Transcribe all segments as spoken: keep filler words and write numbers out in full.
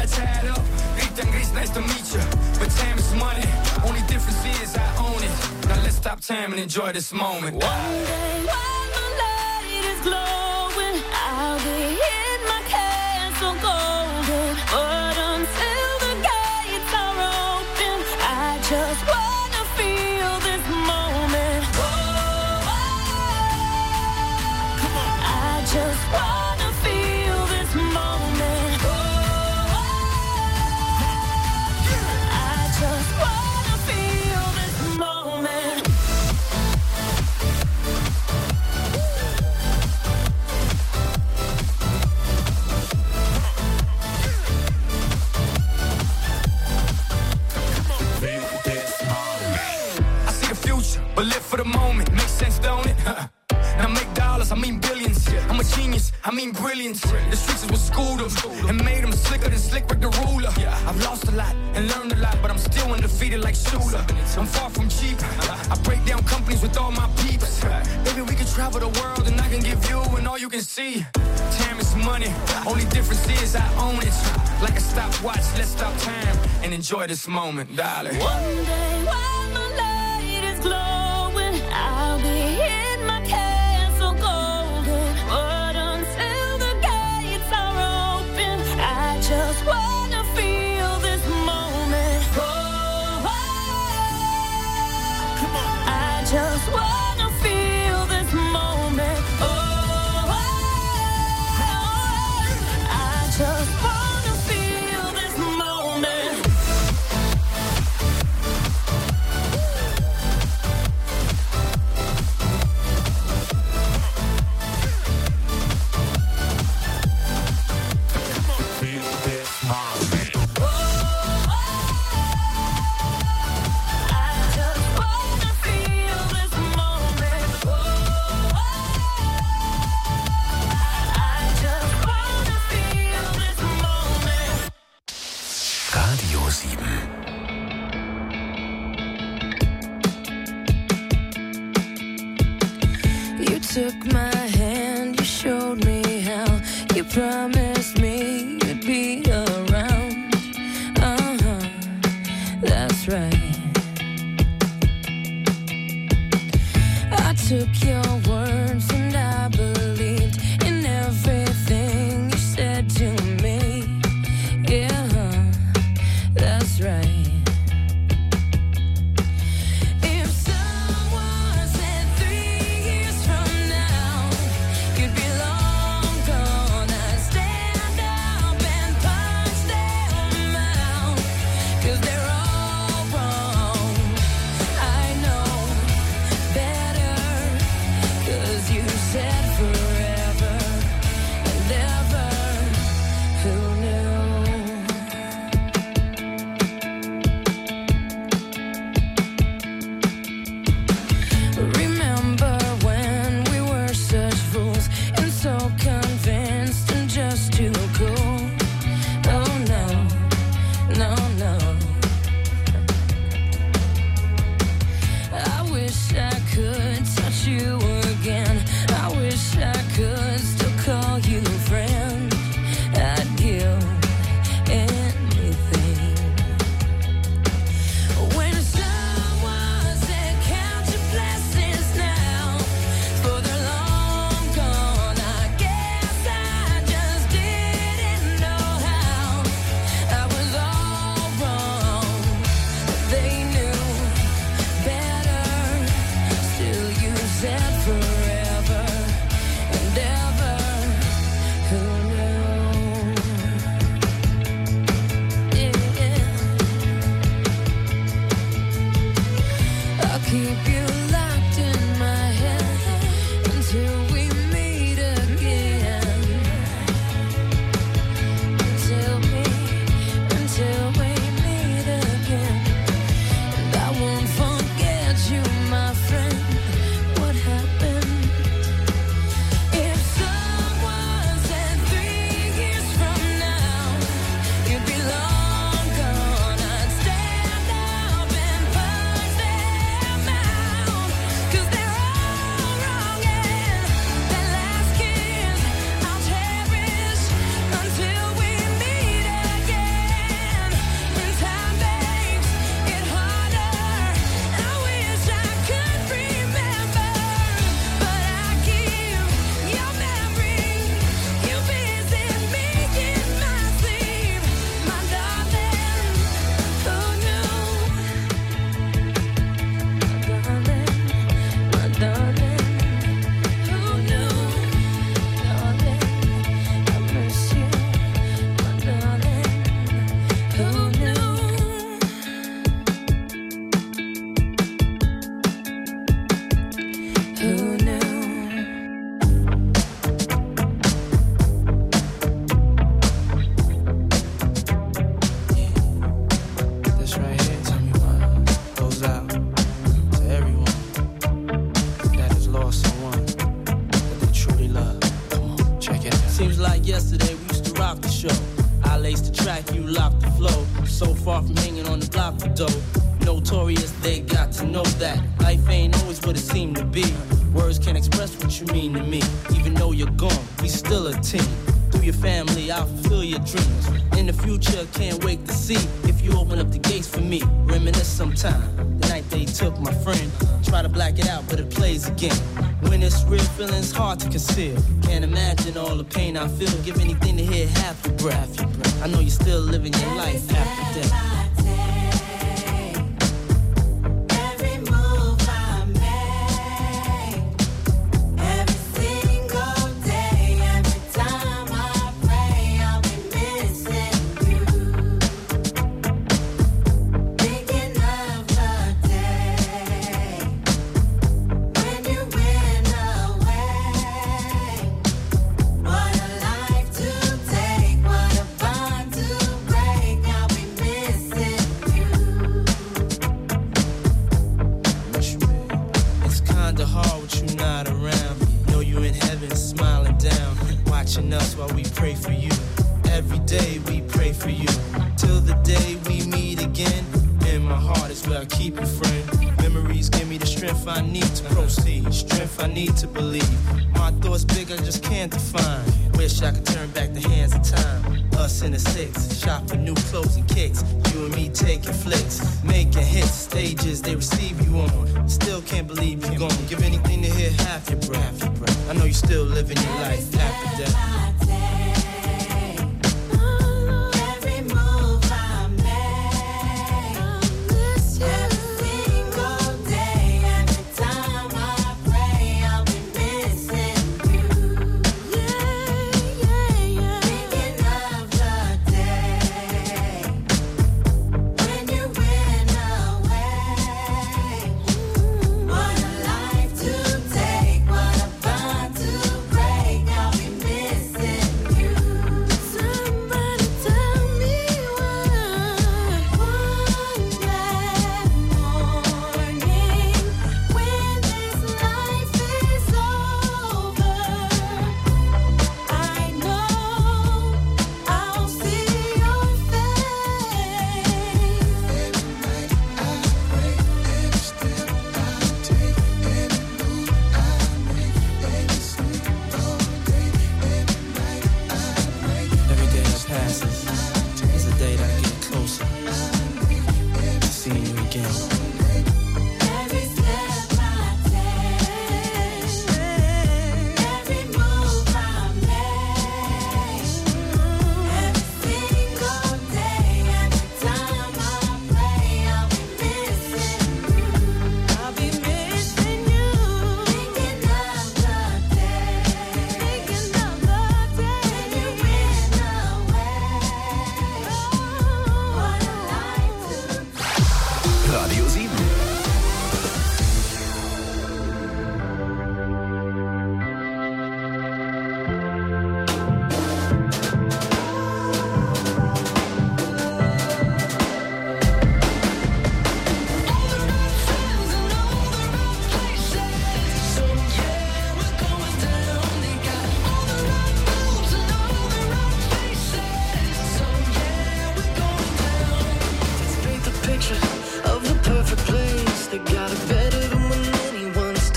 got tied up. Ethan Gris, nice to meet you. But time is money. Only difference is I own it. Now let's stop time and enjoy this moment. One day when the light is glowing, I'll be in my castle golden. But until the gates are open, I just wanna feel this moment. Whoa, come on. I just wanna feel this moment. Whoa, I just wanna feel this moment. I see the future, but live for the moment. Makes sense, don't it? Now make dollars, I mean billions. I'm a genius, I mean brilliance. The streets is what schooled them and made them slicker than slick with the ruler. I've lost a lot and learned a lot, but I'm still undefeated like Shula. I'm far from cheap. I break down companies with all my peeps. Baby, we can travel the world and I can give you and all you can see. Time is money, only difference is I own it. Like a stopwatch, let's stop time and enjoy this moment, darling. One day when the light is glowing, I'll be in my castle golden. But until the gates are open, I just wanna feel this moment. Oh, come on. I just wanna feel this moment. Oh, I just wanna feel this moment. Radio sieben. You took my hand, you showed me how. You promised me you'd be around. Uh-huh, that's right. I took your words and I believed in everything you said to me. Yeah, that's right. If someone said three years from now you'd be long gone, I'd stay yesterday, we used to rock the show. I laced the track, you locked the flow. So far from hanging on the block for dough. Notorious, they got to know that life ain't always what it seemed to be. Words can't express what you mean to me. Even though you're gone, we still a team. Through your family, I'll fulfill your dreams. In the future, can't wait to see if you open up the gates for me. Reminisce sometime, the night they took my friend. Try to black it out, but it plays again. When it's real, feeling's hard to conceal. Can't imagine all the pain I feel. Give anything to hear half your breath. I know you're still living your life after death. Us while we pray for you. Every day we pray for you. Till the day we meet again. In my heart is where I keep you, friend. Memories give me the strength I need to proceed. Strength I need to believe. My thoughts big, I just can't define. Wish I could turn back the hands of time. Us in the six, shop for new clothes and kicks. You and me taking flicks, making hits, stages they receive you on. Still can't believe you're gone. Give anything to hear half your breath. I know you're still living your life after death.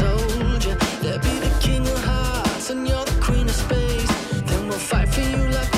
Fight for you like